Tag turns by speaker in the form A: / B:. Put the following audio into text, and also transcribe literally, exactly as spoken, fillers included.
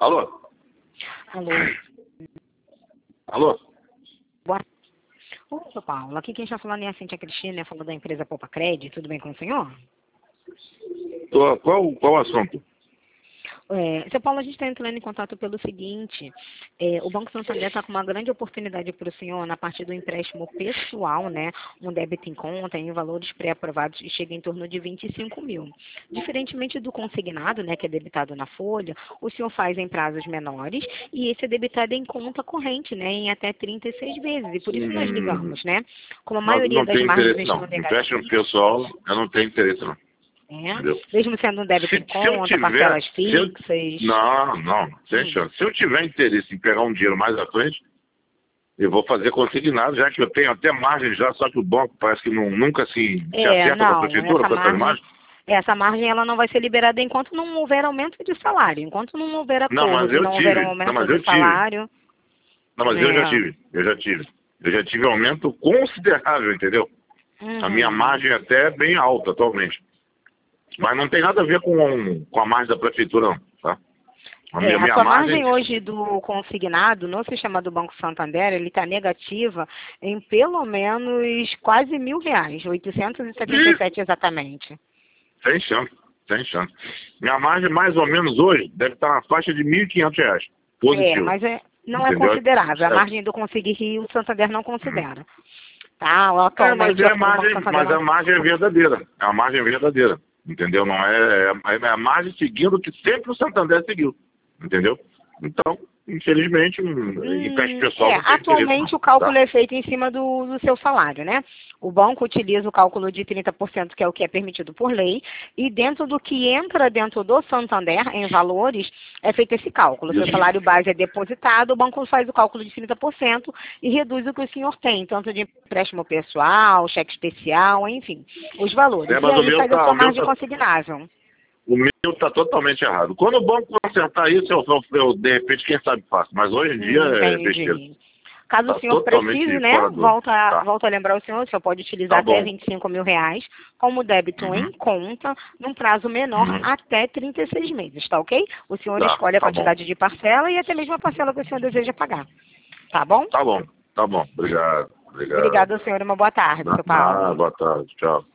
A: Alô?
B: Alô?
A: Alô?
B: Boa. Ô, seu Paulo, aqui quem está falando é a Cíntia Cristina, falando da empresa Poupa Crédito, tudo bem com o senhor?
A: Tô, qual, qual o assunto?
B: É, seu Paulo, a gente está entrando em contato pelo seguinte, é, o Banco Santander está com uma grande oportunidade para o senhor na parte do empréstimo pessoal, né? Um débito em conta em valores pré-aprovados que chega em torno de vinte e cinco mil. Diferentemente do consignado, né, que é debitado na folha, o senhor faz em prazos menores e esse é debitado em conta corrente, né, em até trinta e seis vezes. E por isso nós
A: Hum,
B: ligamos, né? Como a
A: não,
B: maioria
A: não
B: das
A: tenho
B: margens
A: interesse, não.
B: estão
A: Empréstimo
B: negativas,
A: pessoal, eu não tenho interesse, não.
B: né?
A: Entendeu?
B: Mesmo sendo um débito
A: Se,
B: em
A: se eu
B: conta,
A: tiver...
B: parcelas
A: Se eu,
B: fixas.
A: não, não, sem
B: Hum.
A: chance. Se eu tiver interesse em pegar um dinheiro mais à frente, eu vou fazer consignado, já que eu tenho até margem já, só que o banco parece que não, nunca se, se
B: É,
A: acerta com a
B: não,
A: prefeitura
B: essa
A: com essas
B: margem,
A: margens.
B: essa margem ela não vai ser liberada enquanto não houver aumento de salário. Enquanto não houver
A: Não, mas
B: acordo e
A: eu
B: não houver um
A: tive. Não,
B: aumento
A: mas
B: de
A: eu tive.
B: salário,
A: Não, mas eu já
B: é,
A: tive. Eu já tive. Eu já tive um aumento considerável, entendeu? A minha
B: uhum.
A: margem até é bem alta atualmente. Mas não tem nada a ver com, com a margem da prefeitura, não, tá? A
B: É,
A: minha,
B: a
A: minha
B: sua
A: margem...
B: margem hoje do consignado no sistema do Banco Santander, ele está negativa em pelo menos quase mil reais, oitocentos e setenta e
A: Ih,
B: sete exatamente.
A: tem chance, tem chance. Minha margem, mais ou menos hoje, deve estar na faixa de mil e quinhentos reais.
B: É,
A: Positivo.
B: mas é, não é
A: Entendeu?
B: considerável. A
A: É,
B: margem do Consig Rio, o Santander não considera. Tá?
A: é, mas,
B: Atualmente,
A: é
B: o
A: a
B: Banco
A: margem,
B: Santander
A: mas
B: não.
A: a margem é verdadeira. É a margem verdadeira. Entendeu? Não é, é, é a margem seguindo o que sempre o Santander seguiu. Entendeu? Então, infelizmente, um empréstimo
B: Hum,
A: pessoal
B: é,
A: não tem interesse, não.
B: atualmente o cálculo
A: Tá?
B: é feito em cima do, do seu salário, né? O banco utiliza o cálculo de trinta por cento, que é o que é permitido por lei, e dentro do que entra dentro do Santander, em valores, é feito esse cálculo. O seu
A: Isso.
B: salário base é depositado, o banco faz o cálculo de trinta por cento e reduz o que o senhor tem, tanto de empréstimo pessoal, cheque especial, enfim, os valores.
A: É,
B: E
A: mas o
B: aí
A: meu
B: faz a
A: tá,
B: sua
A: o meu
B: margem
A: tá,
B: consignável.
A: o meu tá totalmente errado. Quando o banco consertar isso, eu, eu, eu, de repente, quem sabe faço. Mas hoje em dia
B: Hum,
A: é besteira.
B: entendi. Caso o
A: Tá
B: senhor precise,
A: totalmente
B: né,
A: fora do...
B: volta,
A: Tá.
B: volta a lembrar o senhor, o senhor pode utilizar
A: Tá
B: até
A: bom.
B: vinte e cinco mil reais como débito
A: Uhum.
B: em conta, num prazo menor,
A: Uhum.
B: até trinta e seis meses, tá ok? O senhor
A: Tá,
B: escolhe a
A: tá bom.
B: quantidade de parcela e até mesmo a parcela que o senhor deseja pagar, tá bom?
A: Tá bom. Tá bom. Obrigado. Obrigado.
B: Obrigada, senhor, e uma boa tarde,
A: Na,
B: seu
A: na,
B: Paulo.
A: boa tarde. Tchau.